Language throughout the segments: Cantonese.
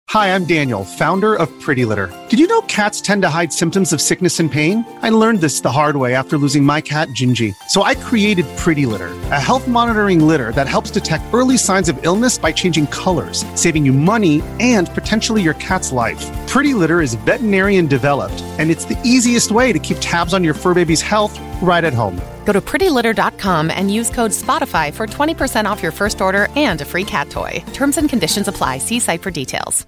Hi, I'm Daniel, founder of Pretty Litter. Did you know cats tend to hide symptoms of sickness and pain? I learned this the hard way after losing my cat, Gingy. So I created Pretty Litter, a health monitoring litter that helps detect early signs of illness by changing colors, saving you money and potentially your cat's life. Pretty Litter is veterinarian developed, and it's the easiest way to keep tabs on your fur baby's health right at home. Go to prettylitter.com and use code SPOTIFY for 20% off your first order and a free cat toy. Terms and conditions apply. See site for details.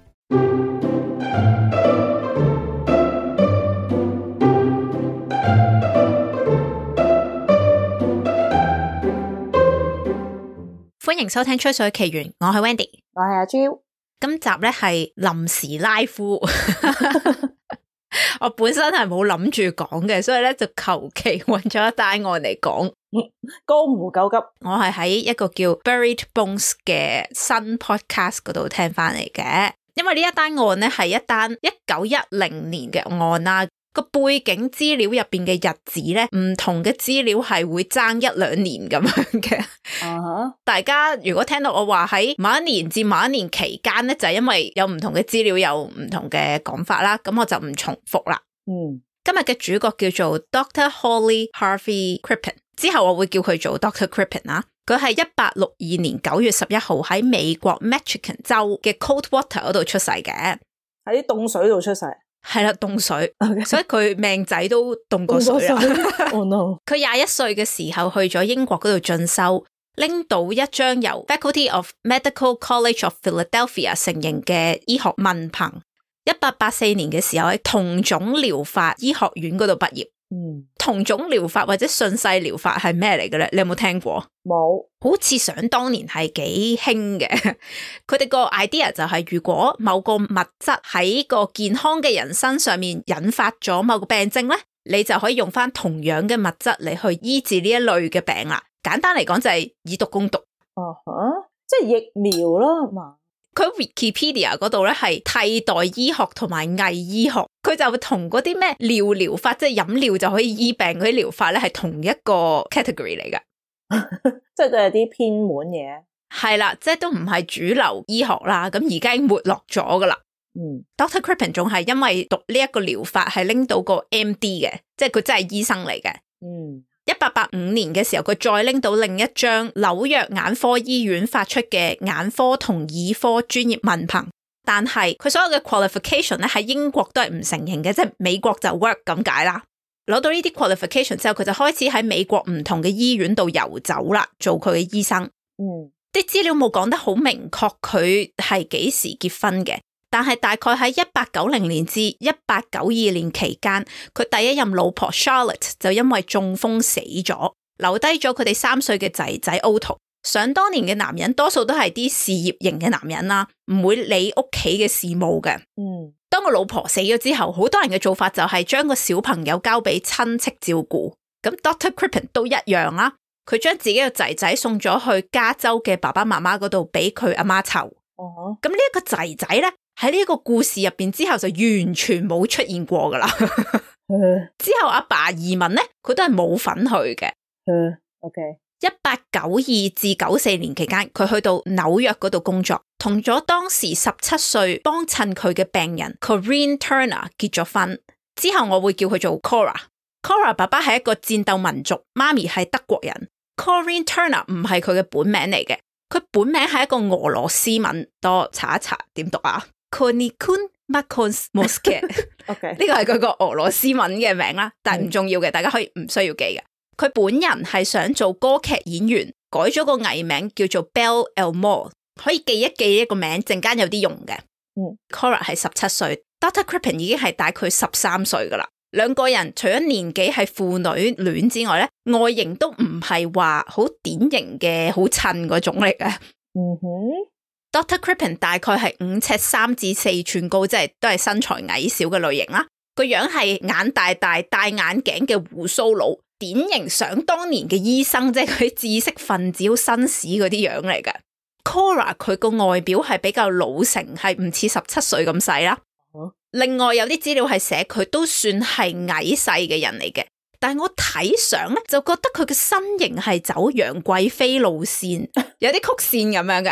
歡迎收聽吹水奇緣，我係 Wendy， 我係阿 Jo。 今集咧係臨時拉夫，我本身係冇諗住講嘅，所以咧就求其揾咗一單案嚟講。 江湖救急， 我係喺一個叫 Buried Bones 嘅新 podcast 嗰度聽翻嚟嘅，因為呢一單案咧係一單1910年嘅案啦。個背景資料入邊嘅日子咧，唔同嘅資料係會爭1-2年咁樣嘅。大家如果聽到我話喺某一年至某一年期間咧，就係因為有唔同嘅資料有唔同嘅講法啦，咁我就唔重複啦。今日嘅主角叫做 Dr. Holly Harvey Crippen， 之後我會叫佢做 Dr. Crippen 啦。佢係1862年9月11號喺美國 Michigan 州嘅 Coldwater 嗰度出世嘅， 喺凍水度出世。 係啦，凍水，所以佢命仔都凍過水啦。 Oh no！ 佢21歲嘅時候去咗英國嗰度進修，拎到一張由 Faculty of Medical College of Philadelphia 承認嘅醫學文憑。1884年嘅時候喺同種療法醫學院嗰度畢業。同種療法或者順勢療法係咩嚟嘅咧？你有冇聽過？ 冇， 好似想當年係幾興嘅。佢哋個 idea 就係如果某個物質喺個健康嘅人身上面引發咗某個病症咧，你就可以用翻同樣嘅物質嚟去醫治呢一類嘅病啦。簡單嚟講就係以毒攻毒。 即係疫苗啦嘛。 佢 Wikipedia 嗰度咧係替代醫學同埋偽醫學，佢就同嗰啲咩尿療法，即係飲料就可以醫病嗰啲療法咧係同一個 category 嚟㗎。 即係都係啲偏門嘢。 係啦，即係都唔係主流醫學啦，咁而家已經沒落咗㗎啦。Dr. Crippen 仲係因為讀呢一個療法係拎到個 MD 嘅，即係佢真係醫生嚟嘅。1885年嘅時候，佢再拎到另一張紐約眼科醫院發出嘅眼科同耳科專業文憑，但係佢所有嘅 qualification 咧喺英國都係唔承認嘅，即係美國就 work 咁解啦。攞到呢啲 qualification 之後，佢就開始喺美國唔同嘅醫院度遊走啦，做佢嘅醫生。啲資料冇講得好明確佢係幾時結婚嘅，但係大概喺1890年至1892年期間，佢第一任老婆 Charlotte 就因為中風死咗，留低咗佢哋3歲嘅仔仔 Otto。想當年嘅男人多數都係啲事業型嘅男人啦，唔會理屋企嘅事務嘅。當個老婆死咗之後，好多人嘅做法就係將個小朋友交俾親戚照顧。咁 Dr. Crippen 都一樣啦，佢將自己嘅仔仔送咗去加州嘅爸爸媽媽嗰度俾佢阿媽湊。咁呢一個仔仔咧，喺呢一個故事入邊之後就完全冇出現過噶啦。之後阿爸移民咧，佢都係冇份去嘅。1892至94年期間，佢去到紐約嗰度工作，同咗當時17歲幫襯佢嘅病人 Corinne Turner 結咗婚。之後我會叫佢做 Cora。Cora 爸爸係一個戰鬥民族，媽咪係德國人。Corinne Turner 唔係佢嘅本名嚟嘅，佢本名係一個俄羅斯文，多查一查點讀啊。Konikun Makonsmoske， 呢個係佢個俄羅斯文嘅名啦，但係唔重要嘅，大家可以唔需要記嘅。佢本人係想做歌劇演員，改咗個藝名叫做 Belle Elmore， 可以記一記一個名，陣間有啲用嘅。Cora 係17歲，Dr. Crippen 已經係大概13歲噶啦。兩個人除咗年紀係父女戀之外咧，外形都唔係話好典型嘅好襯嗰種嚟嘅。Dr. Crippen 大概係5尺3至4寸高，即係都係身材矮小嘅類型啦。個樣係眼大大、戴眼鏡嘅鬍鬚佬，典型想當年嘅醫生，即係佢知識分子好紳士嗰啲樣嚟嘅。Cora 佢個外表係比較老成，係唔似17歲咁細啦。另外有啲資料係寫佢都算係矮細嘅人嚟嘅，但係我睇相咧就覺得佢嘅身形係走楊貴妃路線，有啲曲線咁樣嘅。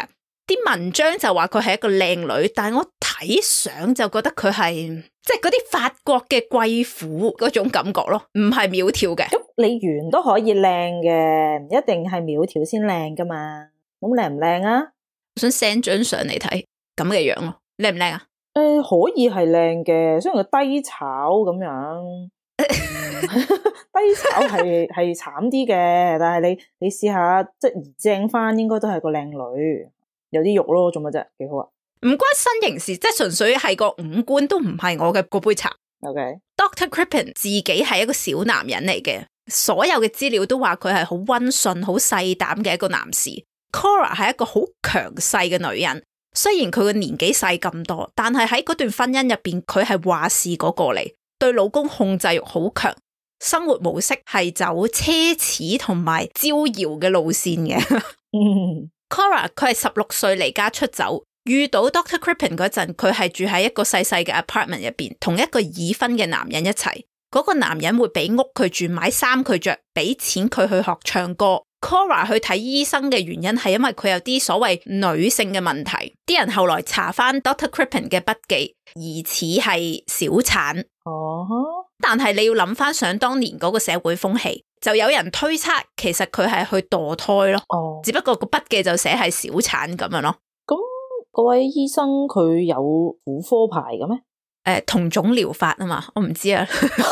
啲文章就話佢係一個靚女，但係我睇相就覺得佢係即係嗰啲法國嘅貴婦嗰種感覺咯，唔係苗條嘅。 咁你圓都可以靚嘅，唔一定係苗條先靚噶嘛。咁靚唔靚啊？ 我想 send 張相嚟睇咁嘅樣咯，靚唔靚啊？ 可以係靚嘅，雖然佢低炒咁樣，低炒係慘啲嘅，但係你試下即係移正翻，應該都係個靚女，有啲肉咯，做乜啫？幾好啊！ 唔關身形事，即係純粹係個五官都唔係我嘅嗰杯茶。 OK，Dr. Crippen 自己係一個小男人嚟嘅，所有嘅資料都話佢係好溫順、好細膽嘅一個男士。Cora 係一個好強勢嘅女人。雖然佢嘅年紀細咁多，但係喺嗰段婚姻入邊，佢係話事嗰個嚟，對老公控制欲好強，生活模式係走奢侈同埋招搖嘅路線嘅。Cora 佢係16歲離家出走，遇到 Dr. Crippen 嗰陣，佢係住喺一個細細嘅 apartment 入邊，同一個已婚嘅男人一齊。嗰個男人會俾屋佢住，買衫佢着，俾錢佢去學唱歌。Cora 去睇醫生嘅原因係因為佢有啲所謂女性嘅問題，啲人後來查翻 Dr. Crippen 嘅筆記，疑似係小產。但係你要諗翻想當年嗰個社會風氣，就有人推測其實佢係去墮胎咯。只不過個筆記就寫係小產咁樣咯。 咁嗰位醫生佢有婦科牌嘅咩？ 同種療法啊嘛，我唔知啊。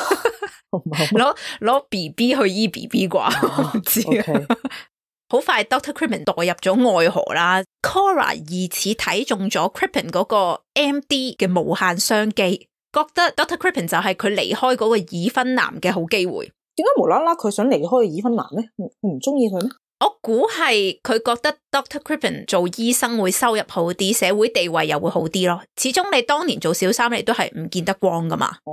攞 BB 去醫 BB 啩，我唔知啊。好快 Dr. Crippen 墮入咗愛河啦。Cora 疑似睇中咗 Crippen 嗰個 MD 嘅無限商機，覺得 Dr. Crippen 就係佢離開嗰個已婚男嘅好機會。 點解無啦啦佢想離開個已婚男咧？唔中意佢咩？ 我估係佢覺得 Dr. Crippen 做醫生會收入好啲，社會地位又會好啲咯。始終你當年做小三，你都係唔見得光噶嘛。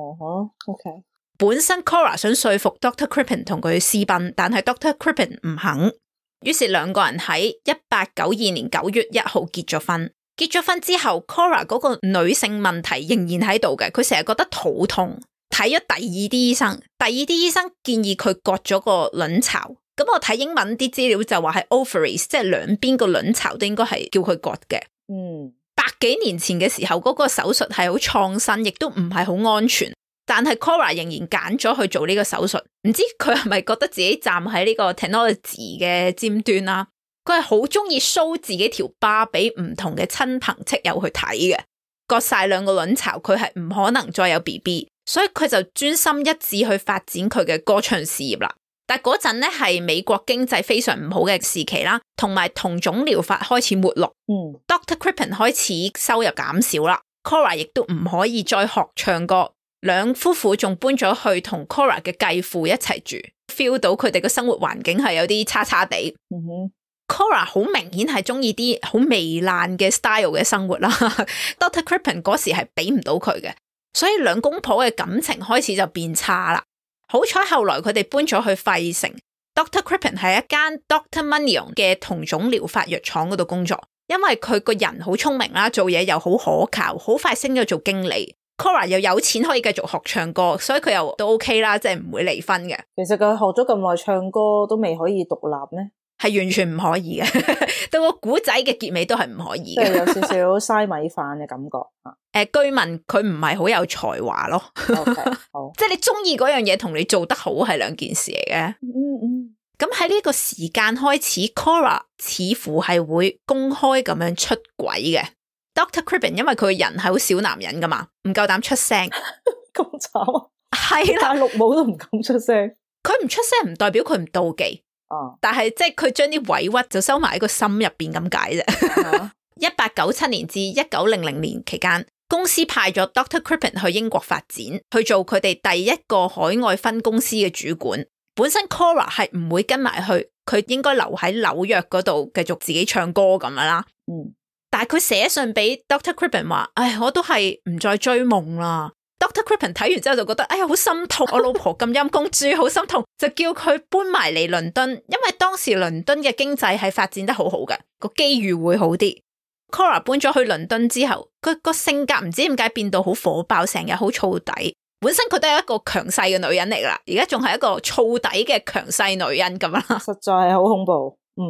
OK。 本身 Cora 想說服 Dr. Crippen 同佢私奔，但係 Dr. Crippen 唔肯，於是兩個人喺1892年9月1號結咗婚。結咗婚之後 Cora 嗰個女性問題仍然喺度嘅，佢成日覺得肚痛，睇咗第二啲醫生，第二啲醫生建議佢割咗個卵巢。咁我睇英文啲資料就話係 ovaries， 即係兩邊個卵巢都應該係叫佢割嘅。百幾年前嘅時候嗰個手術係好創新，亦都唔係好安全。但係 Cora 仍然揀咗去做呢個手術，唔知佢係咪覺得自己站喺呢個 technology 嘅尖端啦？佢係好中意 show 自己條疤俾唔同嘅親朋戚友去睇嘅。割晒兩個卵巢，佢係唔可能再有 BB， 所以佢就專心一致去發展佢嘅歌唱事業啦。但嗰陣咧係美國經濟非常唔好嘅時期啦，同埋同種療法開始沒落。Dr. Crippen 開始收入減少啦 ，Cora 亦都唔可以再學唱歌。兩夫婦仲搬咗去同 Cora 嘅繼父一齊住 ，feel 到佢哋嘅生活環境係有啲差差地。Cora 好明顯係中意啲好糜爛嘅 style 嘅生活啦。Dr. Crippen 嗰時係俾唔到佢嘅，所以兩公婆嘅感情開始就變差啦。好彩後來佢哋搬咗去費城 ，Dr. Crippen 喺一間 Dr. Manion 嘅同種療法藥廠嗰度工作，因為佢個人好聰明啦，做嘢又好可靠，好快升咗做經理。Cora 又有錢可以繼續學唱歌，所以佢又都 OK 啦，即係唔會離婚嘅。 其實佢學咗咁耐唱歌都未可以獨立咩？ 係完全唔可以嘅，到個古仔嘅結尾都係唔可以嘅， 即係有少少嘥米飯嘅感覺。 據聞佢唔係好有才華咯。 Okay, 好即係你中意嗰樣嘢同你做得好係兩件事嚟嘅。咁喺呢個時間開始 ，Cora 似乎係會公開咁樣出軌嘅。Dr. Crippen 因為佢個人係好小男人噶嘛，唔夠膽出聲。 咁慘啊！ 係啦， 綠帽都唔敢出聲。 佢唔出聲唔代表佢唔妒忌，但係即係佢將啲委屈就收埋喺個心入邊咁解啫。1897年至1900年期間，公司派咗 Dr. Crippen 去英國發展，去做佢哋第一個海外分公司嘅主管。本身 Cora 係唔會跟埋去，佢應該留喺紐約嗰度繼續自己唱歌咁樣啦。但係佢寫信俾 Dr. Crippen 話，唉，我都係唔再追夢啦。Dr. Crippen 睇完之後就覺得，哎呀，好心痛，我老婆咁陰公豬，好心痛，就叫佢搬埋嚟倫敦，因為當時倫敦嘅經濟係發展得好好嘅，個機遇會好啲。Cora 搬咗去倫敦之後，佢個性格唔知點解變到好火爆，成日好燥底。本身佢都係一個強勢嘅女人嚟啦，而家仲係一個燥底嘅強勢女人咁啦， 實在係好恐怖。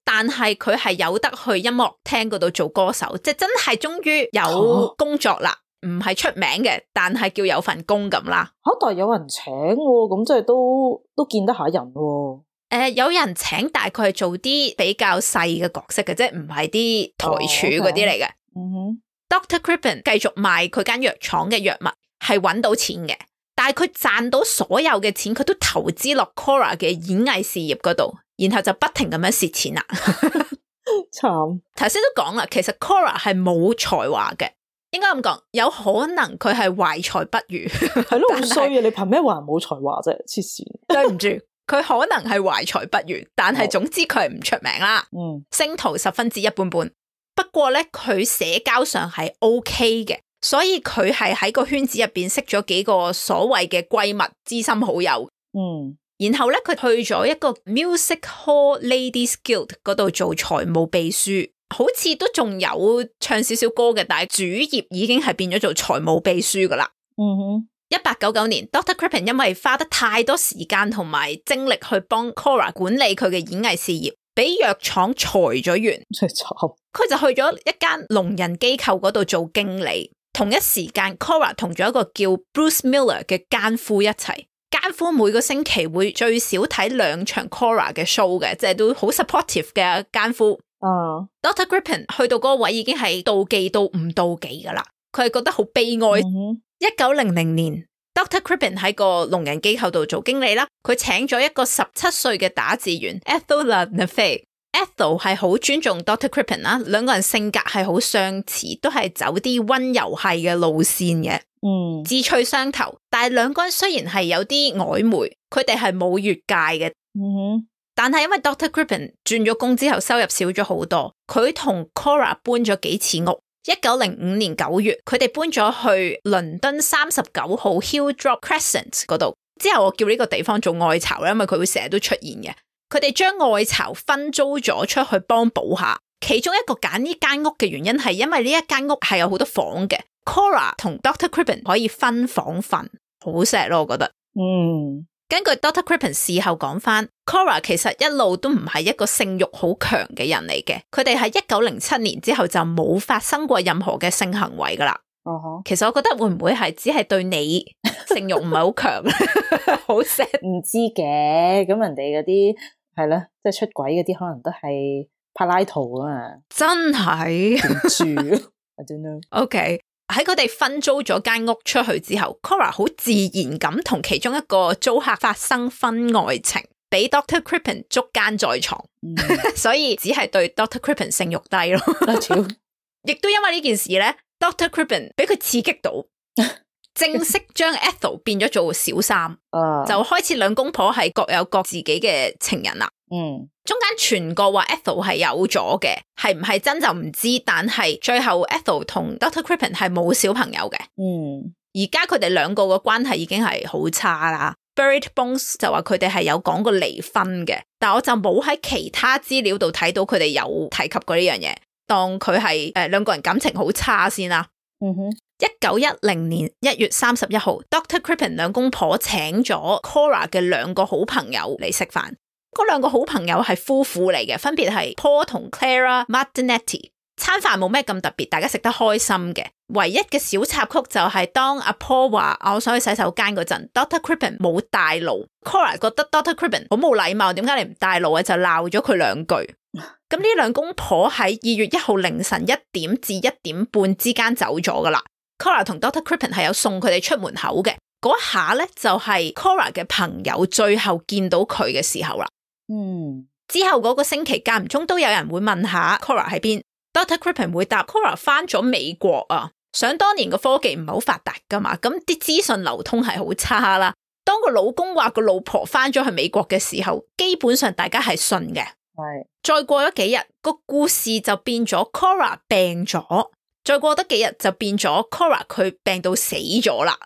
但係佢係有得去音樂廳嗰度做歌手，即係真係終於有工作啦，唔係出名嘅，但係叫有份工咁啦。 但係有人請喎，咁即係都見得下人喎。 有人請，但係佢係做啲比較細嘅角色嘅，即係唔係啲台柱嗰啲嚟嘅。Dr. Crippen 繼續賣佢間藥廠嘅藥物，係揾到錢嘅，但係佢賺到所有嘅錢，佢都投資落 Cora 嘅演藝事業嗰度，然後就不停咁樣蝕錢啦。 慘！ 頭先都講啦，其實 Cora 係冇才華嘅，應該咁講，有可能佢係懷才不遇。 係咯，好衰啊！你憑咩話人冇才華啫？黐線！ 對唔住，佢可能係懷才不遇，但係總之佢係唔出名啦。星途十分之一般般。不過咧，佢社交上係 OK 嘅，所以佢係喺個圈子入邊識咗幾個所謂嘅閨蜜、知心好友。然後咧，佢去咗一個 Music Hall Ladies Guild 嗰度做財務秘書，好似都仲有唱少少歌嘅，但係主業已經係變咗做財務秘書噶啦。1899年 Dr. Crippen 因為花得太多時間同埋精力去幫 Cora 管理佢嘅演藝事業，俾藥廠裁咗員，佢就去咗一間聾人機構嗰度做經理。同一時間 Cora 同咗一個叫 Bruce Miller 嘅奸夫一齊，奸夫每個星期會最少睇2場 Cora 嘅 show 嘅，即係都好 supportive 嘅奸夫。Dr. Crippen 去到嗰個位已經係妒忌到唔妒忌噶啦，佢係覺得好悲哀。1900年 Dr. Crippen 喺個聾人機構度做經理啦，佢請咗一個17歲嘅打字員 Ethel LaNeffe。Ethel 係好尊重 Dr. Crippen 啦，兩個人性格係好相似，都係走啲溫柔系嘅路線嘅，志趣相投。但係兩個人雖然係有啲曖昧，佢哋係冇越界嘅。但係因為 Dr. Crippen 轉咗工之後收入少咗好多，佢同 Cora 搬咗幾次屋。1905年9月，佢哋搬咗去倫敦39號 Hilldrop Crescent 嗰度。之後我叫呢個地方做愛巢啦，因為佢會成日都出現嘅。佢哋將愛巢分租咗出去幫補下，其中一個揀呢間屋嘅原因係因為呢一間屋係有好多房嘅 ，Cora 同 Dr. Crippen 可以分房瞓，好錫咯，我覺得。根據 Dr. Crippen 事後講翻 ，Cora 其實一路都唔係一個性慾好強嘅人嚟嘅，佢哋喺1907年之後就冇發生過任何嘅性行為噶啦。其實我覺得會唔會係只係對你性慾唔係好強，好錫唔知嘅，咁人哋嗰啲。係啦，即係出軌嗰啲可能都係柏拉圖啊嘛， 真係住I don't know。 OK， 喺佢哋分租咗間屋出去之後 ，Cora 好自然咁同其中一個租客發生婚外情，俾 Dr. Crippen 捉奸在床，所以只係對 Dr. Crippen 性慾低咯。亦都因為呢件事咧 ，Dr. Crippen 俾佢刺激到。正式將 Ethel 變咗做小三，就開始兩公婆係各有各自己嘅情人啦。中間傳過話 Ethel 係有咗嘅，係唔係真就唔知，但係最後 Ethel 同 Dr. Crippen 係冇小朋友嘅。而家佢哋兩個嘅關係已經係好差啦。Buried Bones 就話佢哋係有講過離婚嘅，但我就冇喺其他資料度睇到佢哋有提及過呢樣嘢，當佢係兩個人感情好差先啦。1910年1月31號 Dr. Crippen 兩公婆請咗 Cora 嘅2個好朋友嚟食飯，嗰2個好朋友係夫婦嚟嘅，分別係 Paul 同 Clara Martinetti。餐飯冇咩咁特別，大家食得開心嘅。唯一嘅小插曲就係當阿 Paul 話我想去洗手間嗰陣 Dr. Crippen 冇帶路， Cora 覺得 Dr. Crippen 好冇禮貌，點解你唔帶路啊？就鬧咗佢2句。咁呢2公婆喺2月1號凌晨1點至1點半之間走咗噶啦。Cora 同 Dr. Crippen 係有送佢哋出門口嘅，嗰下咧就係 Cora 嘅朋友最後見到佢嘅時候啦。之後嗰個星期間唔中都有人會問下 Cora 喺邊 ，Dr. Crippen 會答 Cora 翻咗美國啊。想當年個科技唔係好發達噶嘛，咁啲資訊流通係好差啦。當個老公話個老婆翻咗去美國嘅時候，基本上大家係信嘅。再過咗幾日，個故事就變咗 Cora 病咗。再過得幾日就變咗 Cora 佢病到死咗啦。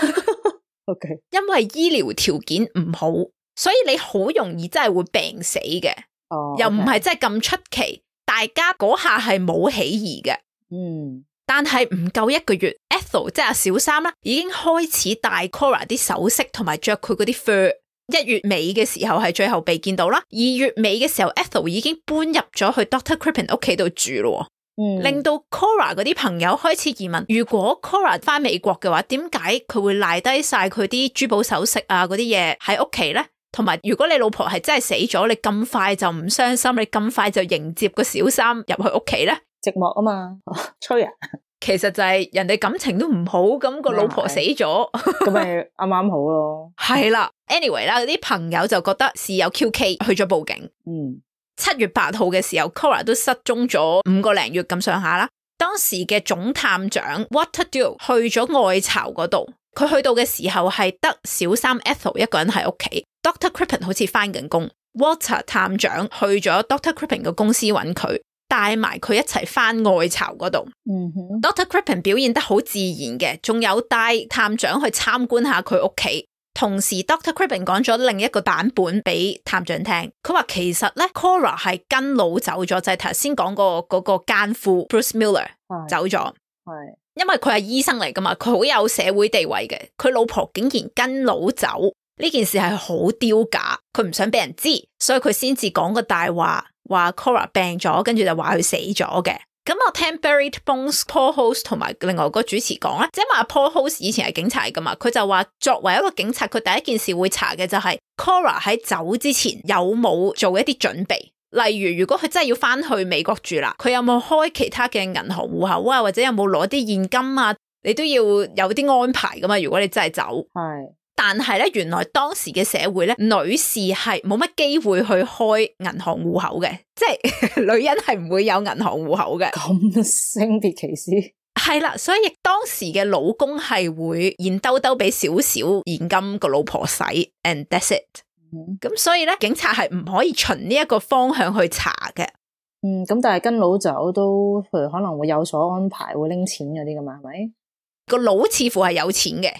OK， 因為醫療條件唔好，所以你好容易真係會病死嘅。又唔係真係咁出奇，大家嗰下係冇起疑嘅。但係唔夠1個月 ，Ethel 即係小三啦，已經開始戴 Cora 啲首飾同埋着佢嗰啲 fur， 1月尾嘅時候係最後被見到啦，2月尾嘅時候 Ethel 已經搬入咗去 Dr. Crippen 屋企度住咯，令到 Cora 嗰啲朋友開始疑問，如果 Cora 翻美國嘅話，點解佢會賴低晒佢啲珠寶首飾啊嗰啲嘢喺屋企咧？同埋如果你老婆係真係死咗，你咁快就唔傷心，你咁快就迎接個小三入去屋企咧？ 寂寞啊嘛，吹啊！ 其實就係人哋感情都唔好，咁個老婆死咗， 咁咪啱啱好咯。 係啦 ，anyway 啦，啲朋友就覺得事有蹊蹺，去咗報警。7月8號嘅時候 ，Cora 都失蹤咗5個零月咁上下啦。當時嘅總探長 Walter Diehl 去咗外巢嗰度，佢去到嘅時候係得小三 Ethel 一個人喺屋企 ，Dr. Crippen 好似翻緊工 ，Walter 探長去咗 Dr. Crippen 嘅公司揾佢。帶埋佢一齊翻外巢嗰度，Dr. Crippen 表現得好自然嘅，仲有帶探長去參觀下佢屋企。同時 Dr. Crippen 講咗另一個版本俾探長聽，佢話其實咧 Cora 係跟佬走咗，就係頭先講過嗰個奸夫 Bruce Miller 走咗，因為佢係醫生嚟噶嘛，佢好有社會地位嘅，佢老婆竟然跟佬走，呢件事係好丟架，佢唔想俾人知，所以佢先至講個大話。話 Cora 病咗，跟住就話佢死咗嘅。咁我聽 Buried Bones Paul Host 同埋另外個主持講咧，即係話 Paul Host 以前係警察噶嘛，佢就話作為一個警察，佢第一件事會查嘅就係 Cora 喺走之前有冇做一啲準備，例如果佢真係要翻去美國住啦，佢有冇開其他嘅銀行戶口啊，或者有冇攞啲現金啊，你都要有啲安排噶嘛。如果你真係走，係。但係咧，原來當時嘅社會咧，女士係冇乜機會去開銀行戶口嘅，即係女人係唔會有銀行戶口嘅。 咁性別歧視係啦，所以當時嘅老公係會現兜兜俾少少現金個老婆使 ，and that's it。咁所以咧，警察係唔可以循呢一個方向去查嘅。 咁但係跟佬走都，譬如可能會有所安排，會拎錢嗰啲噶嘛，係咪？ 個佬似乎係有錢嘅。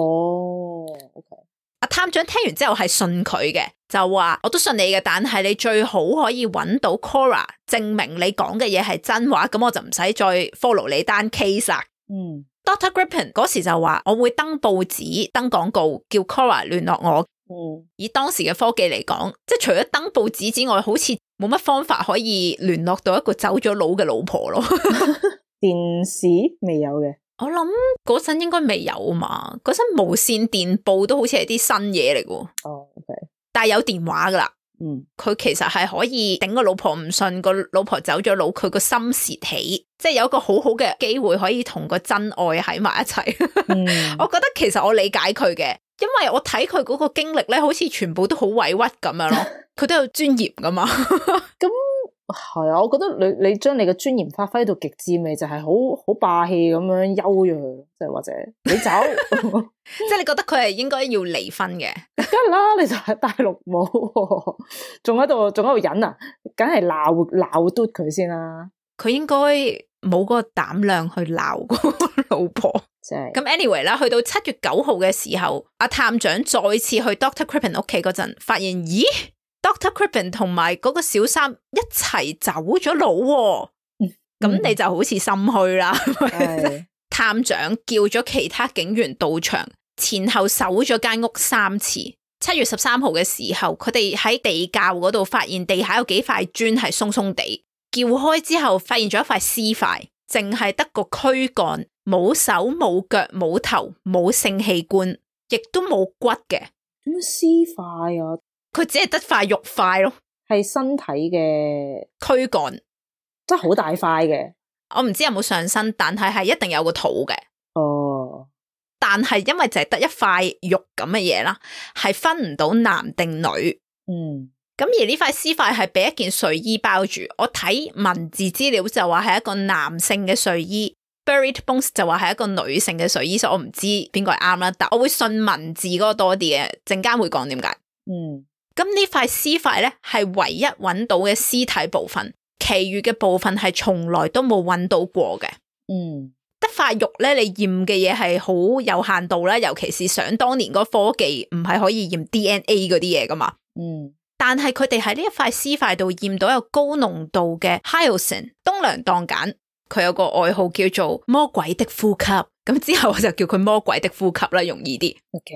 OK。 阿探長聽完之後係信佢嘅，就話我都信你嘅，但係你最好可以揾到 Cora 證明你講嘅嘢係真話，咁我就唔使再 follow 你單 case 啦。Dr. Crippen 嗰時就話我會登報紙、登廣告，叫 Cora 聯絡我。以當時嘅科技嚟講，即係除咗登報紙之外，好似冇乜方法可以聯絡到一個走咗佬嘅老婆咯。 電視未有嘅。 我諗嗰陣應該未有嘛，嗰陣無線電報都好似係啲新嘢嚟嘅。 OK。 但係有電話噶啦。佢其實係可以頂個老婆唔信，個老婆走咗佬，佢個心竊起，即係有一個好好嘅機會可以同個真愛喺埋一齊。我覺得其實我理解佢嘅，因為我睇佢嗰個經歷咧，好似全部都好委屈咁樣咯。佢都有尊嚴噶嘛。 咁係啊，我覺得你將你嘅尊嚴發揮到極致，咪就係好霸氣咁樣休咗佢，即係或者你走， 即係你覺得佢係應該要離婚嘅， 梗係啦，你就係戴綠帽，仲喺度忍啊，梗係鬧嘟佢先啦。 佢應該冇嗰個膽量去鬧個老婆。咁 anyway 啦，去到7月9號嘅時候，阿探長再次去 Dr. Crippen 屋企嗰陣，發現咦？Dr. Crippen 同埋嗰個小三一齊走咗佬，咁你就好似心虛啦。探長叫咗其他警員到場，前後搜咗間屋3次。7月13號嘅時候，佢哋喺地窖嗰度發現地下有幾塊磚係鬆鬆地，撬開之後發現咗一塊屍塊，淨係得個軀幹，冇手冇腳冇頭冇性器官，亦都冇骨嘅。 點樣屍塊啊？ 佢只係得塊肉塊咯， 係身體嘅軀幹， 真係好大塊嘅。 我唔知有冇上身，但係一定有個肚嘅。但係因為就係得一塊肉咁嘅嘢啦，係分唔到男定女。咁而呢塊屍塊係俾一件睡衣包住。我睇文字資料就話係一個男性嘅睡衣。Buried Bones 就話係一個女性嘅睡衣，所以我唔知邊個係啱啦，但我會信文字嗰個多啲嘅，陣間會講點解。咁呢塊屍塊咧係唯一揾到嘅屍體部分，其餘嘅部分係從來都冇揾到過嘅。得塊肉咧，你驗嘅嘢係好有限度啦，尤其是想當年嗰科技唔係可以驗 DNA 嗰啲嘢噶嘛。但係佢哋喺呢一塊屍塊度驗到有高濃度嘅 Hyoscine 東良當鹼。佢有個外號叫做魔鬼的呼吸，咁之後我就叫佢魔鬼的呼吸啦，容易啲。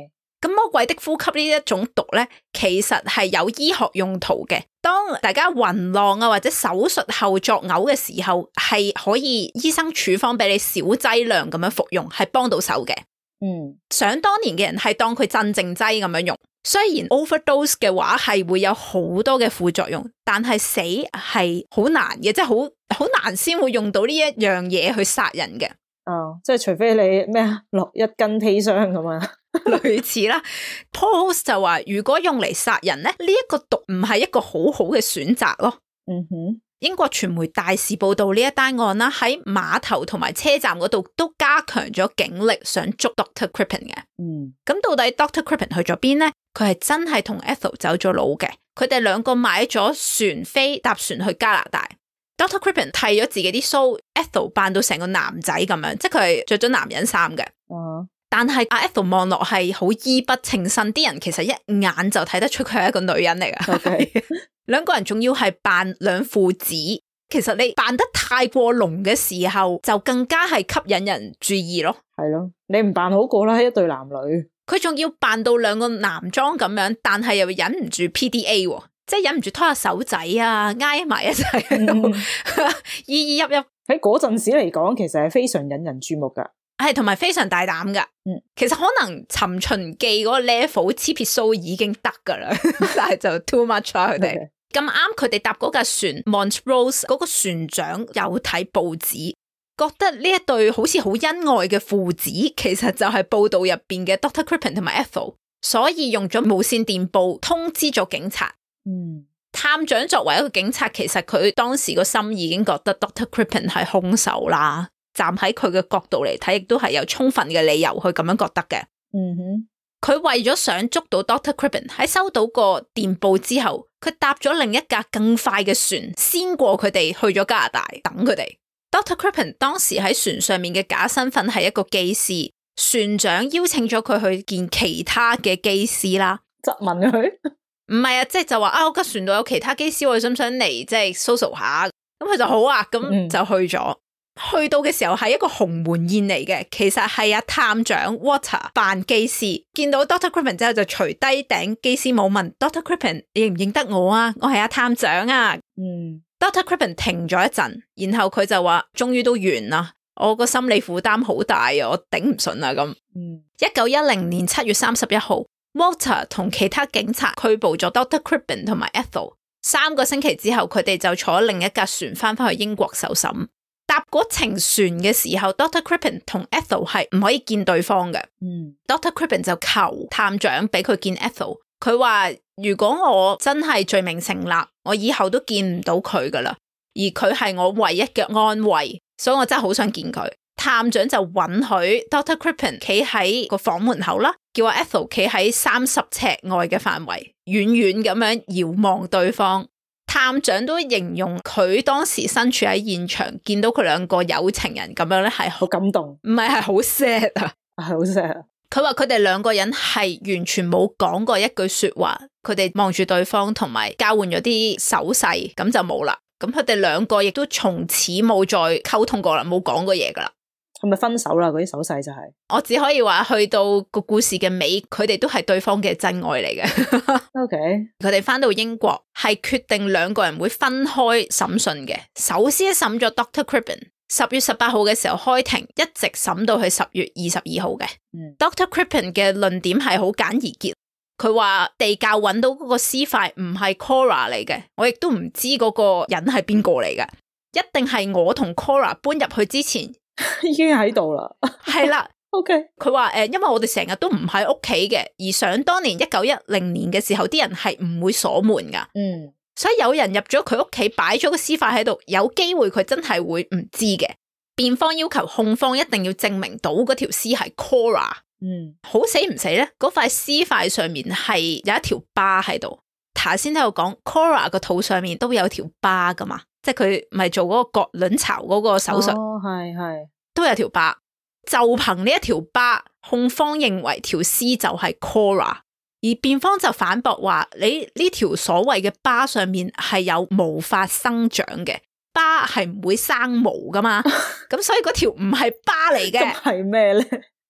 咁魔鬼的呼吸呢一種毒咧，其實係有醫學用途嘅。當大家暈浪啊或者手術後作嘔嘅時候，係可以醫生處方俾你小劑量咁樣服用，係幫到手嘅。想當年嘅人係當佢鎮靜劑咁樣用，雖然 overdose 嘅話係會有好多嘅副作用，但係死係好難嘅，即係好難先會用到呢一樣嘢去殺人嘅。 即係除非你咩落一斤砒霜咁啊， 類似啦。Paul House 就話如果用嚟殺人咧，呢一個毒唔係一個好好嘅選擇咯。英國傳媒大肆報道呢一單案啦，喺碼頭同埋車站嗰度都加強咗警力，想捉 Dr. Crippen 嘅。咁到底 Dr. Crippen 去咗邊咧？佢係真係同 Ethel 走咗佬嘅，佢哋兩個買咗船飛搭船去加拿大。Dr. Crippen 剃咗自己啲鬚 ，Ethel 扮到成個男仔咁樣，即係佢係着咗男人衫嘅。但係阿 Ethel 望落係好衣不稱身，啲人其實一眼就睇得出佢係一個女人嚟噶。 Okay. 兩個人仲要係扮兩父子，其實你扮得太過濃嘅時候，就更加係吸引人注意咯。 係咯，你唔扮好過啦，一對男女。佢仲要扮到兩個男裝咁樣，但係又忍唔住 PDA 喎。即係忍唔住拖下手仔啊，挨埋一齊喺度，依依泣泣。 喺嗰陣時嚟講，其實係非常引人注目噶， 係同埋非常大膽噶。其實可能尋秦記嗰個 level 黐撇須已經得噶啦，但係就 too much 啦佢哋。咁啱佢哋搭嗰架船 Montrose 嗰個船長有睇報紙，覺得呢一對好似好恩愛嘅父子，其實就係報道入邊嘅 Dr. Crippen 同埋 Ethel， 所以用咗無線電報通知咗警察。探長作為一個警察，其實佢當時個心已經覺得 Dr. Crippen 係兇手啦。站喺佢嘅角度嚟睇，亦都係有充分嘅理由去咁樣覺得嘅。佢為咗想捉到 Dr. Crippen， 喺收到個電報之後，佢搭咗另一架更快嘅船，先過佢哋去咗加拿大等佢哋。Dr. Crippen 當時喺船上面嘅假身份係一個機師，船長邀請咗佢去見其他嘅機師啦， 質問佢。 唔係啊，即係就話啊，我架船度有其他機師，我想唔想嚟即係 social 下？咁佢就好啊，咁就去咗。去到嘅時候係一個鴻門宴嚟嘅，其實係探長 Water 扮機師，見到 Dr. Crippen 之後就除低頂機師帽問 Dr. Crippen 認唔認得我啊？我係探長啊。Dr. Crippen 停咗一陣，然後佢就話終於都完啦，我個心理負擔好大啊，我頂唔順啊咁。1910年7月31號。Walter 同其他警察拘捕咗 Dr. Crippen 同埋 Ethel， 3個星期之後佢哋就坐另一架船翻去英國受審。搭嗰程船嘅時候 Dr. Crippen 同 Ethel 係唔可以見對方嘅。Dr. Crippen 就求探長俾佢見 Ethel， 佢話如果我真係罪名成立，我以後都見唔到佢噶啦，而佢係我唯一嘅安慰，所以我真係好想見佢。探長就允許 Dr. Crippen 企喺個房門口啦，叫阿 Ethel 企喺30尺外嘅範圍，遠遠咁樣遙望對方。探長都形容佢當時身處喺現場，見到佢兩個有情人咁樣咧，係好感動， 唔係好 sad 啊， 係好 sad。 佢話佢哋兩個人係完全冇講過一句說話，佢哋望住對方同埋交換咗啲手勢，咁就冇啦。咁佢哋兩個亦都從此冇再溝通過啦，冇講過嘢噶啦。 係咪分手啦？嗰啲手勢就係， 我只可以話去到個故事嘅尾，佢哋都係對方嘅真愛嚟嘅。 OK， 佢哋翻到英國係決定兩個人會分開審訊嘅。首先審咗 Dr. Crippen， 10月18號嘅時候開庭，一直審到去10月22號嘅。Dr. Crippen 嘅論點係好簡而結，佢話地窖揾到嗰個屍塊唔係 Cora 嚟嘅，我亦都唔知嗰個人係邊個嚟嘅，一定係我同 Cora 搬入去之前。 已經喺度啦， 係啦。 OK， 佢話因為我哋成日都唔喺屋企嘅，而想當年1910年嘅時候，啲人係唔會鎖門噶，所以有人入咗佢屋企擺咗個屍塊喺度，有機會佢真係會唔知嘅。辯方要求控方一定要證明到嗰條屍係 Cora，好死唔死咧？嗰塊屍塊上面係有一條疤喺度。頭先喺度講 Cora 個肚上面都有條疤噶嘛。即係佢咪做嗰個割卵巢嗰個手術， 係都有條疤，就憑呢一條疤，控方認為條屍就係 Cora， 而辯方就反駁話你呢條所謂嘅疤上面係有毛髮生長嘅，疤係唔會生毛噶嘛，咁所以嗰條唔係疤嚟嘅。 咁係咩咧？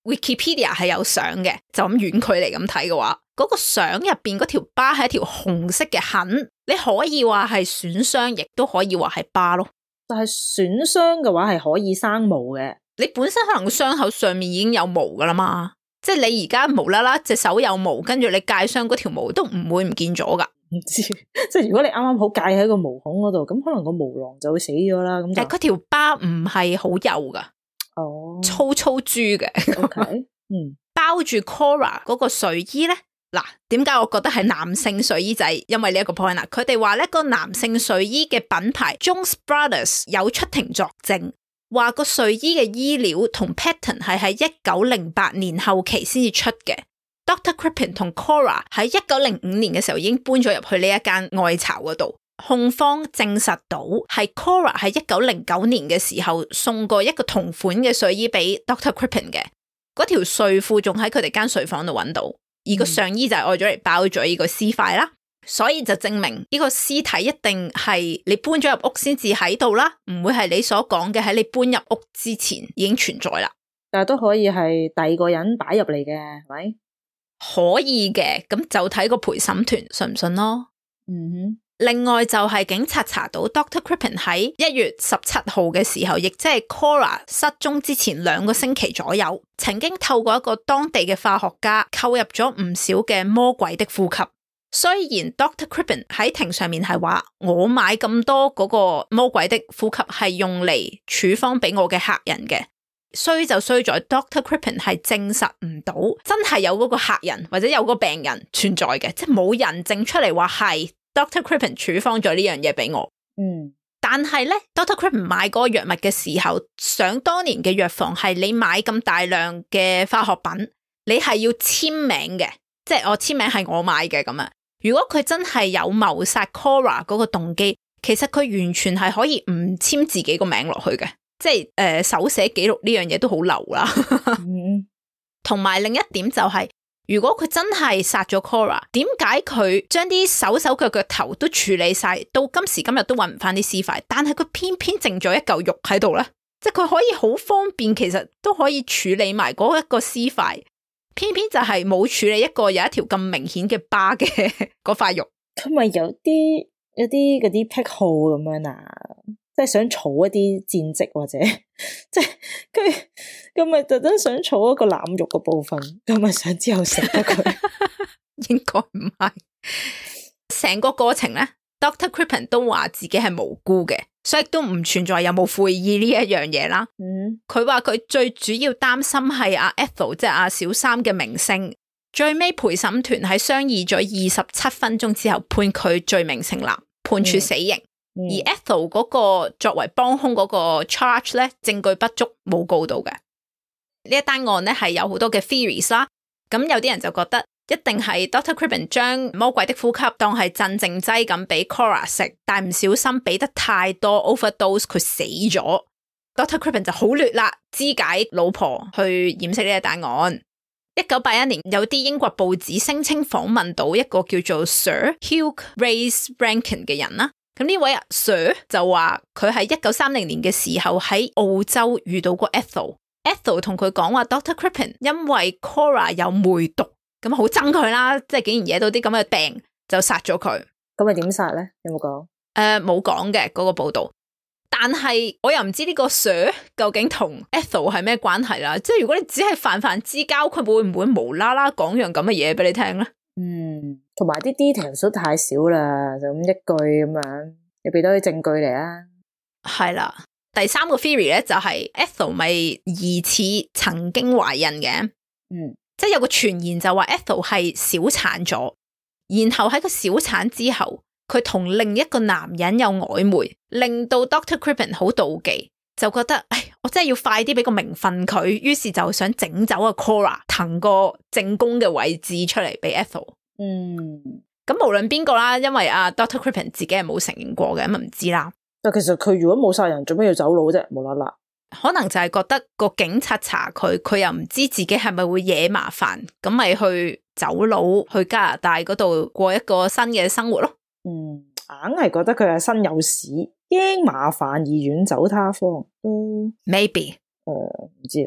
Wikipedia 係有相嘅，就咁遠距離咁睇嘅話，嗰個相入邊嗰條疤係一條紅色嘅痕，你可以話係損傷，亦都可以話係疤咯。 但係損傷嘅話係可以生毛嘅，你本身可能個傷口上面已經有毛噶啦嘛，即係你而家無啦啦隻手有毛，跟住你界傷嗰條毛都唔會唔見咗噶。 唔知，即係如果你啱啱好界喺個毛孔嗰度，咁可能個毛囊就會死咗啦。咁但係佢條疤唔係好幼噶，粗粗豬嘅。 OK， 包住 Cora 嗰個睡衣咧，嗱，點解我覺得係男性睡衣就係因為呢一個 point 啦。佢哋話咧個男性睡衣嘅品牌 Jones Brothers 有出庭作證，話個睡衣嘅衣料同 pattern 係喺1908年後期先至出嘅。Dr. Crippen 同 Cora 喺1905年嘅時候已經搬咗入去呢一間愛巢嗰度。控方證實到係 Cora 喺1909年嘅時候送過一個同款嘅睡衣俾 Dr. Crippen 嘅，嗰條睡褲仲喺佢哋間睡房度揾到，而個上衣就係愛咗嚟包咗呢個屍塊啦，所以就證明呢個屍體一定係你搬咗入屋先至喺度啦，唔會係你所講嘅喺你搬入屋之前已經存在啦。 但係都可以係第二個人擺入嚟嘅，係咪？ 可以嘅，咁就睇個陪審團信唔信咯。另外就係警察查到 Dr. Crippen 喺1月17號嘅時候，亦即係 Cora 失蹤之前2個星期左右，曾經透過一個當地嘅化學家購入咗唔少嘅魔鬼的呼吸。雖然 Dr. Crippen 喺庭上面係話我買咁多嗰個魔鬼的呼吸係用嚟處方俾我嘅客人嘅，衰就衰在 Dr. Crippen 係證實唔到真係有嗰個客人或者有個病人存在嘅，即係冇人證出嚟話係Dr. Crippen 處方咗呢樣嘢俾我。但係咧 Dr. Crippen 買嗰個藥物嘅時候，想當年嘅藥房係你買咁大量嘅化學品，你係要簽名嘅，即係我簽名係我買嘅咁啊。如果佢真係有謀殺 Cora 嗰個動機，其實佢完全係可以唔簽自己個名落去嘅，即係手寫記錄呢樣嘢都好流啦。同埋另一點就係，如果佢真係殺咗 Cora， 點解佢將啲手腳腳頭都處理晒，到今時今日都揾唔翻啲屍塊，但係佢偏偏剩咗一嚿肉喺度咧？即係佢可以好方便，其實都可以處理埋嗰一個屍塊，偏偏就係冇處理一個有一條咁明顯嘅疤嘅嗰塊肉。 佢咪有啲嗰啲癖好咁樣啊？即係想儲一啲戰績，或者即係佢咪特登想儲一個腩肉嘅部分，佢咪想之後食得佢？ 應該唔係。成個過程咧 ，Dr. Crippen 都話自己係無辜嘅，所以都唔存在有冇悔意呢一樣嘢啦。佢話佢最主要擔心係阿 Ethel 即係阿小三嘅名聲。最尾陪審團喺商議咗27分鐘之後，判佢罪名成立，判處死刑。而 Ethel 嗰個作為幫兇嗰個 charge 咧，證據不足，冇告到嘅。呢一單案咧係有好多嘅 theories 啦。咁有啲人就覺得一定係 Dr. Crippen 將魔鬼的呼吸當係鎮靜劑咁俾 Cora 食，但唔小心俾得太多 overdose， 佢死咗。Dr. Crippen 就好劣啦，肢解老婆去掩飾呢一單案。1981年有啲英國報紙聲稱訪問到一個叫做 Sir Hugh Ray's Rankin 嘅人啦。咁呢位 Sir 就話佢喺1930年嘅時候喺澳洲遇到過 Ethel 同佢講話 Dr. Crippen 因為 Cora 有梅毒，咁好憎佢啦，即係竟然惹到啲咁嘅病，就殺咗佢。 咁咪點殺咧？有冇講？ 冇講嘅嗰個報道。但係我又唔知呢個 Sir 究竟同 Ethel 係咩關係啦？即係如果你只係泛之交，佢會唔會無啦啦講樣咁嘅嘢俾你聽咧？ 同埋啲 details 都太少啦，就咁一句咁樣，你俾多啲證據嚟啊。 係啦，第三個 theory 咧就係 Ethel 咪疑似曾經懷孕嘅，即係有個傳言就話 Ethel 係小產咗，然後喺個小產之後，佢同另一個男人有曖昧，令到 Dr. Crippen 好妒忌，就覺得我真係要快啲俾個名分佢，於是就想整走阿 Cora， 騰個正宮嘅位置出嚟俾 Ethel。咁無論邊個啦，因為阿 Dr. Crippen 自己係冇承認過嘅，咁唔知啦。 但其實佢如果冇殺人，做咩要走佬啫？無啦啦， 可能就係覺得個警察查佢，佢又唔知自己係咪會惹麻煩，咁咪去走佬去加拿大嗰度過一個新嘅生活咯。 硬係覺得佢係身有屎，驚麻煩而遠走他方。 Maybe 唔知啊。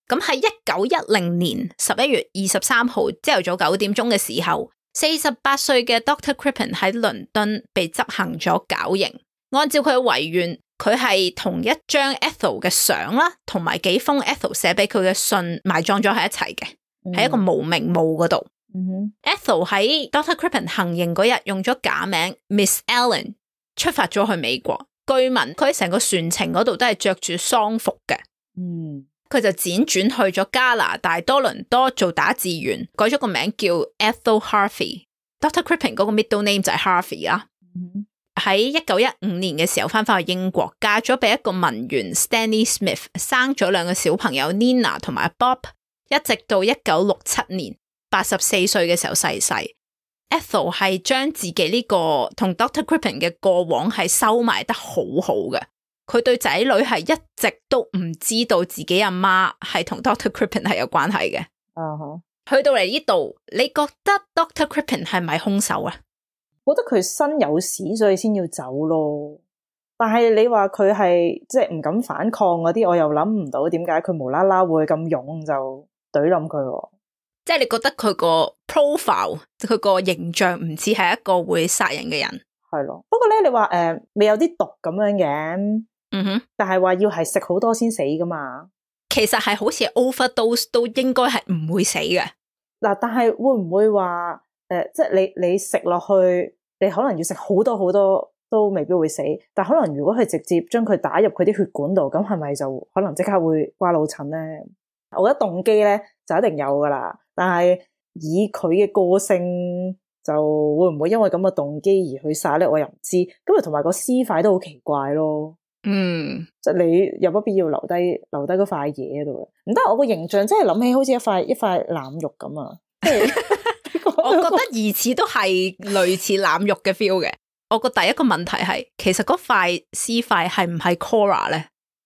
咁喺1910年11月23號朝頭早9點鐘嘅時候，48歲嘅 Dr. Crippen 喺倫敦被執行咗絞刑。按照佢嘅遺願，佢係同一張 Ethel 嘅相啦，同埋幾封 Ethel 寫俾佢嘅信埋葬咗喺一齊嘅，喺一個無名墓嗰度。Ethel 喺 Dr. Crippen 行刑嗰日用咗假名 Miss Allen 出發咗去美國。據聞佢喺成個船程嗰度都係着住喪服嘅。佢就輾轉去咗加拿大多倫多做打字員，改咗個名叫 Ethel Harvey。Dr. Crippen 嗰個 middle name 就係 Harvey 啦。喺1915年嘅時候翻返去英國，嫁咗俾一個文員 Stanley Smith， 生咗2個小朋友 Nina 同埋 Bob， 一直到1967年84歲嘅時候逝世。Ethel 係將自己呢個同 Dr. Crippen 嘅過往係收埋得好好嘅。佢對仔女係一直都唔知道自己阿媽係同 Dr. Crippen 係有關係嘅。去到嚟呢度，你覺得 Dr. Crippen 係咪兇手啊？ 我覺得佢身有屎，所以先要走咯。但係你話佢係即係唔敢反抗嗰啲，我又諗唔到點解佢無啦啦會咁勇就懟冧佢。 即係你覺得佢個 profile， 佢個形象唔似係一個會殺人嘅人。係咯。不過咧，你話未有啲毒咁樣嘅。但係話要係食好多先死噶嘛，其實係好似 overdose 都應該係唔會死嘅。 嗱，但係會唔會話即係你食落去，你可能要食好多好多都未必會死，但可能如果佢直接將佢打入佢啲血管度，咁係咪就可能即刻會瓜老襯咧？我覺得動機咧就一定有噶啦，但係以佢嘅個性就會唔會因為咁嘅動機而去殺咧？我又唔知。咁啊，同埋個屍塊都好奇怪咯。即係你有乜必要留低嗰塊嘢喺度？唔得，我個形象真係諗起好似一塊腩肉咁啊！ 我覺得疑似都係類似腩肉嘅 feel 嘅。我個第一個問題係，其實嗰塊屍塊係唔係 Cora 咧？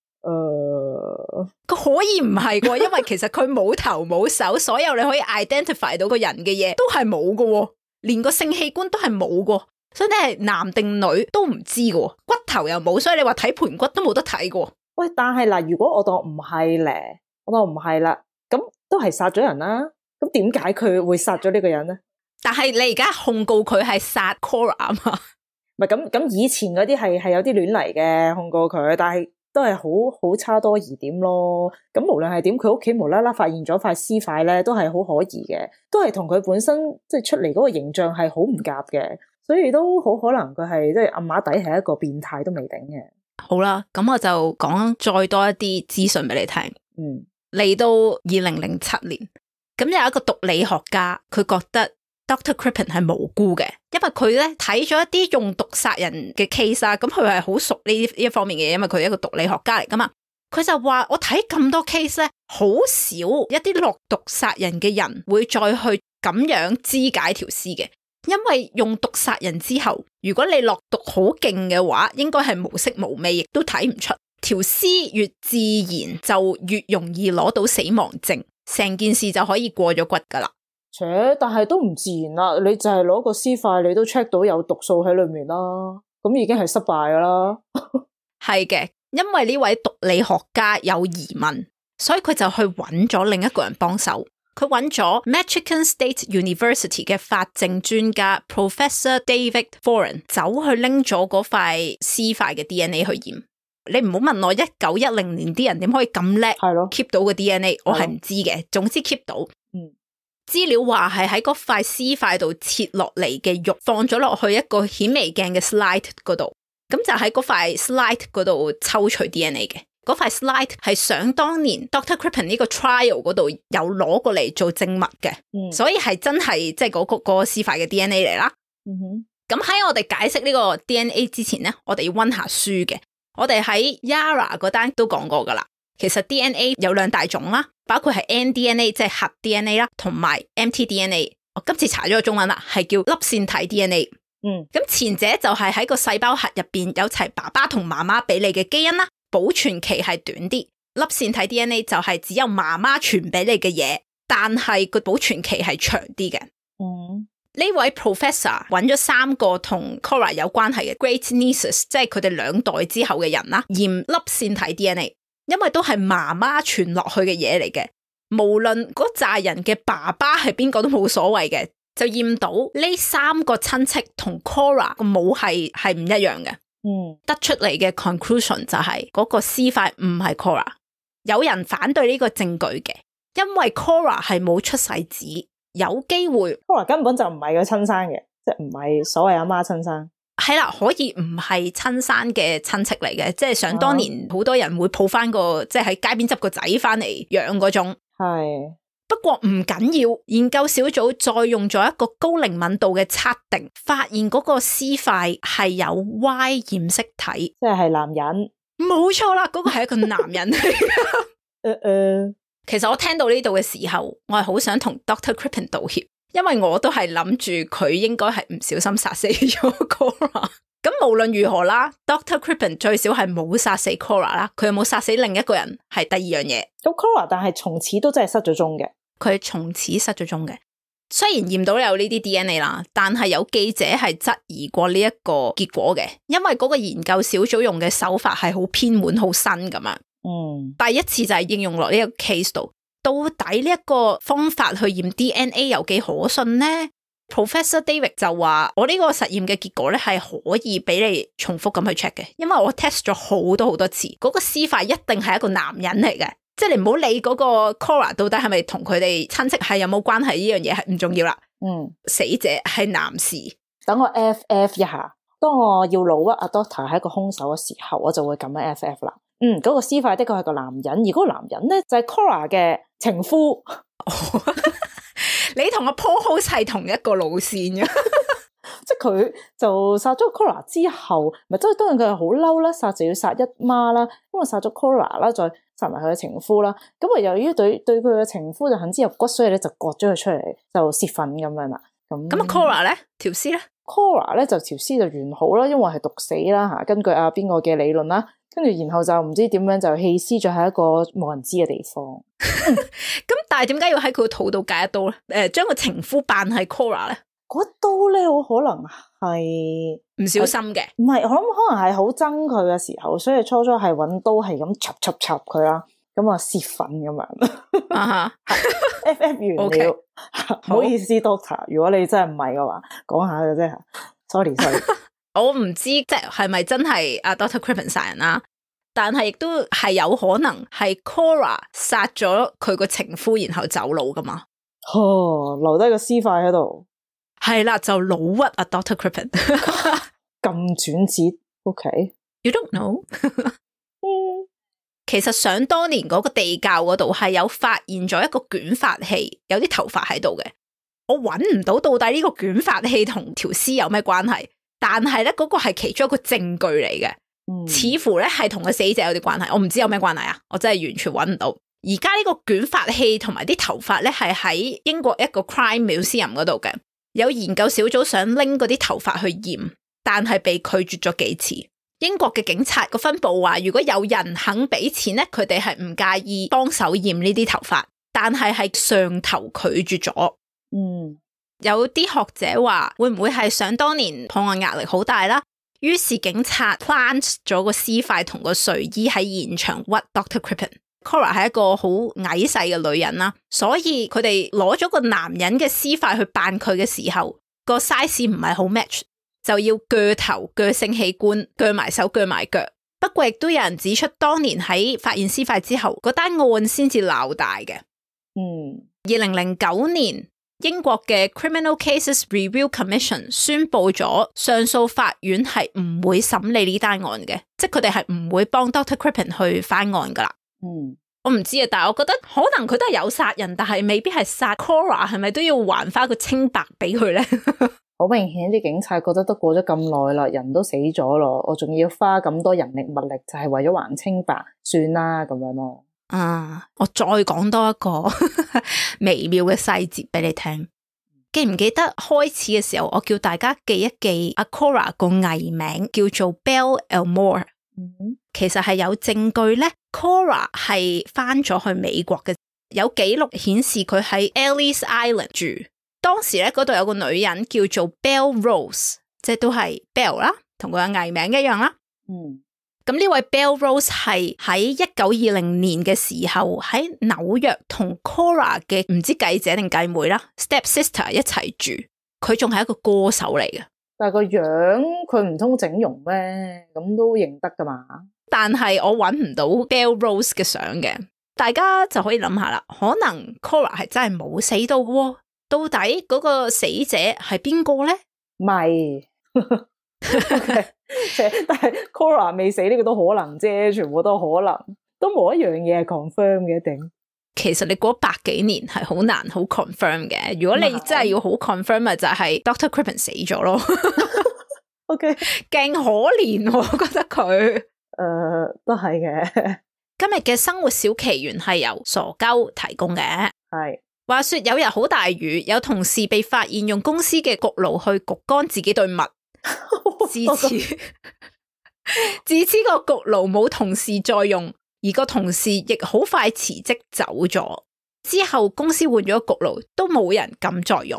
佢可以唔係喎，因為其實佢冇頭冇手，所有你可以 identify 到個人嘅嘢都係冇喎，連個性器官都係冇喎。所以你係男定女都唔知嘅，骨頭又冇，所以你話睇盤骨都冇得睇嘅。喂， 但係嗱，如果我當唔係咧，我當唔係啦，咁都係殺咗人啦。咁點解佢會殺咗呢個人咧？ 但係你而家控告佢係殺 Cora 啊嘛？ 唔係咁以前嗰啲係有啲亂嚟嘅控告佢，但係都係好差多疑點咯。咁無論係點，佢屋企無啦啦發現咗塊屍塊咧，都係好可疑嘅，都係同佢本身即係出嚟嗰個形象係好唔夾嘅。所以都好可能佢係即係暗碼底係一個變態都未定嘅。好啦，咁我就講再多一啲資訊俾你聽。嚟到2007年，咁有一個毒理學家，佢覺得 Dr. Crippen 係無辜嘅，因為佢咧睇咗一啲用毒殺人嘅 case 啦，咁佢係好熟呢一方面嘅嘢，因為佢係一個毒理學家嚟噶嘛。佢就話我睇咁多 case 咧，好少一啲落毒殺人嘅人會再去咁樣肢解條屍嘅。因為用毒殺人之後，如果你落毒好勁嘅話，應該係無色無味，亦都睇唔出。條屍越自然，就越容易攞到死亡證，成件事就可以過咗骨噶啦。但係都唔自然啦，你就係攞個屍塊，你都 check 到有毒素喺裏面啦，咁已經係失敗噶啦。係嘅，因為呢位毒理學家有疑問，所以佢就去揾咗另一個人幫手。佢揾咗 Michigan State University 嘅法證專家 Professor David Foran 走去拎咗嗰塊屍塊嘅 DNA 去驗。你唔好問我1910年啲人點可以咁叻 keep 到個 DNA， 我係唔知嘅。總之 keep 到。資料話係喺嗰塊屍塊度切落嚟嘅肉放咗落去一個顯微鏡嘅 slide 嗰度，咁就喺嗰塊 slide 嗰度抽取 DNA 嘅。嗰塊 slide 係想當年 Dr. Crippen 呢個 trial 嗰度有攞過嚟做證物嘅，所以係真係即係嗰個屍塊嘅 DNA 嚟啦。咁喺我哋解釋呢個 DNA 之前咧，我哋要溫下書嘅。我哋喺 Yara 嗰單都講過噶啦。其實 DNA 有2大種啦，包括係 nDNA 即係核 DNA 啦，同埋 mtDNA。我今次查咗個中文啦，係叫粒線體 DNA。咁前者就係喺個細胞核入邊有齊爸爸同媽媽俾你嘅基因啦。保存期係短啲，粒線體 DNA 就係只有媽媽傳俾你嘅嘢，但係個保存期係長啲嘅。呢位 professor 揾咗3個同 Cora 有關係嘅 great nieces， 即係佢哋2代之後嘅人啦，驗粒線體 DNA。 因為都係媽媽傳落去嘅嘢嚟嘅，無論嗰扎人嘅爸爸係邊個都冇所謂嘅，就驗到呢3個親戚同 Cora 個母系係唔一樣嘅。得出嚟嘅 conclusion 就係嗰個屍塊唔係 Cora。有人反對呢個證據嘅，因為 Cora 係冇出世紙，有機會 Cora 根本就唔係佢親生嘅，即係唔係所謂阿媽親生。 係啦，可以唔係親生嘅親戚嚟嘅，即係想當年好多人會抱翻個即係喺街邊執個仔翻嚟養嗰種。係，不過唔緊要，研究小組再用咗一個高靈敏度嘅測定，發現嗰個屍塊係有 Y 染色體， 即係男人。 冇錯啦，嗰個係一個男人嚟。其實我聽到呢度嘅時候，我係好想同 Dr. Crippen 道歉。因為我都係諗住佢應該係唔小心殺死咗 Cora。咁無論如何啦 ，Dr. Crippen 最少係冇殺死 Cora 啦，佢有冇殺死另一個人係第二樣嘢。 咁 Cora 但係從此都真係失咗蹤嘅， 佢從此失咗蹤嘅。雖然驗到有呢啲 DNA 啦，但係有記者係質疑過呢一個結果嘅，因為嗰個研究小組用嘅手法係好偏門、好新咁樣。第一次就係應用落呢個 case 度。到底呢一個方法去驗 DNA 有幾可信呢？ Professor David 就話我呢個實驗嘅結果咧係可以俾你重複咁去 check 嘅，因為我 test 咗好多次，嗰個屍塊一定係一個男人嚟嘅，即係你唔好理嗰個 Cora 到底係咪同佢哋親戚係有冇關係，呢樣嘢係唔重要啦。死者係男士。 等我 FF 一下，當我要老屈阿 Doctor 係一個兇手嘅時候，我就會咁樣 FF 啦。嗰個屍塊的確係個男人，而嗰個男人咧就係 Cora 嘅情夫。 你同阿 Paul House 係同一個路線嘅。 即係佢就殺咗 Cora 之後，咪當然佢係好嬲啦，殺就要殺一媽啦，咁啊殺咗 Cora 啦，再殺埋佢嘅情夫啦，咁啊由於對佢嘅情夫就恨之入骨，所以咧就割咗佢出嚟，就泄憤咁樣啦。咁啊 Cora 咧條屍咧 ，Cora 咧就條屍就完好啦，因為係毒死啦吓，根據阿邊個嘅理論啦。跟住然後就唔知點樣就棄屍咗喺一個冇人知嘅地方。 咁但係點解要喺佢個肚度戒一刀咧？將個情夫扮係 Cora 咧？ 嗰刀咧，好可能係唔小心嘅。 唔係，我諗可能係好憎佢嘅時候，所以初係揾刀係咁插佢啦，咁啊泄憤咁樣。FF 完了，唔好意思 Doctor， 如果你真係唔係嘅話，講下嘅啫。Sorry。 我唔知即係咪真係阿 Dr. Crippen 殺人啦，但係亦都係有可能係 Cora 殺咗佢個情夫，然後走佬噶嘛。 留低個屍塊喺度。 係啦，就老屈阿 Dr. Crippen。 咁轉折 ，OK。You don't know 。其實想當年嗰個地窖嗰度係有發現咗一個捲髮器，有啲頭髮喺度嘅。我搵唔到底呢個捲髮器同條屍有咩關係？但係咧，嗰個係其中一個證據嚟嘅，似乎咧係同個死者有啲關係，我唔知有咩關係啊，我真係完全揾唔到。而家呢個捲髮器同埋啲頭髮咧係喺英國一個 crime museum 嗰度嘅，有研究小組想拎嗰啲頭髮去驗，但係被拒絕咗幾次。英國嘅警察個分部話，如果有人肯俾錢咧，佢哋係唔介意幫手驗呢啲頭髮，但係上頭拒絕咗。有啲學者話會唔會係想當年破案壓力好大啦，於是警察 plant 咗個屍塊同個睡衣喺現場屈 Dr. Crippen。Cora 係一個好矮細嘅女人啦，所以佢哋攞咗個男人嘅屍塊去扮佢嘅時候，個 size 唔係好 match， 就要鋸頭、鋸性器官、鋸埋手、鋸埋腳。不過亦都有人指出，當年喺發現屍塊之後，嗰單案先至鬧大嘅。2009年。英國嘅 Criminal Cases Review Commission 宣布咗上訴法院係唔會審理呢單案嘅，即係佢哋係唔會幫 Dr. Crippen 去翻案噶啦。我唔知啊，但係我覺得可能佢都係有殺人，但係未必係殺 Cora， 係咪都要還翻個清白俾佢咧？ 好明顯啲警察覺得都過咗咁耐啦，人都死咗咯，我仲要花咁多人力物力，就係為咗還清白，算啦咁樣咯。 我再講多一個微妙嘅細節俾你聽，記唔記得開始嘅時候我叫大家記一記阿 Cora 個藝名叫做 Belle Elmore。其實係有證據咧 Cora 係翻咗去美國嘅，有記錄顯示佢喺 Ellis Island 住，當時咧嗰度有個女人叫做 Belle Rose， 即係都係 Belle 啦，同佢嘅藝名一樣啦。 咁呢位 Belle Rose 係喺1920年嘅時候喺紐約同 Cora 嘅唔知繼姐定繼妹啦 step sister 一齊住，佢仲係一個歌手嚟嘅。 但係個樣佢唔通整容咩？咁都認得噶嘛？ 但係我搵唔到 Belle Rose 嘅相嘅，大家就可以諗下啦。可能 Cora 係真係冇死到喎，到底嗰個死者係邊個咧？ 咪但係 Cora 未死呢個都可能啫，全部都可能，都冇一樣嘢係 confirm 嘅一定。 其實你過100幾年係好難好 confirm 嘅，如果你真係要好 confirm 咪就係 Dr. Crippen 死咗咯。 OK， 勁可憐，我覺得佢都係嘅。 今日嘅生活小奇緣係由傻鳩提供嘅。 係話說有日好大雨，有同事被發現用公司嘅焗爐去焗乾自己對襪。自此個焗爐冇同事再用，而個同事亦好快辭職走咗。之後公司換咗焗爐，都冇人敢再用。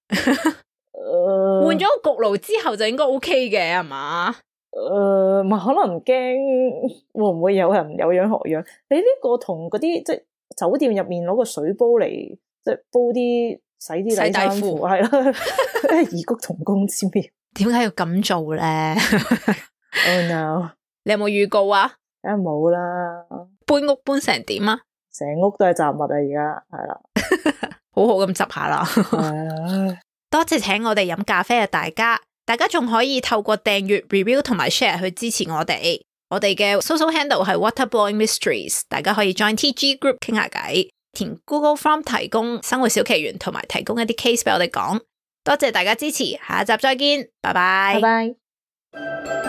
換咗個焗爐之後就應該 OK 嘅係嘛？ 咪可能驚會唔會有人有樣學樣？你呢個同嗰啲即係酒店入面攞個水煲嚟即係煲啲洗啲底衫褲係啦，異曲同工之妙。 點解要咁做咧 ？Oh no！ 你有冇預告啊？ 梗係冇啦。 搬屋搬成點啊？ 成屋都係雜物啊！而家係啦， 好好咁執下啦。多謝請我哋飲咖啡嘅大家，大家仲可以透過訂閱、review 同埋 share 去支持我哋。我哋嘅 social handle 係 Waterblowing Mysteries， 大家可以 join TG group 傾下偈，填 Google Form 提供生活小奇緣，同埋提供一啲 case 俾我哋講。多謝大家支持，下一集再見，拜拜。 拜拜。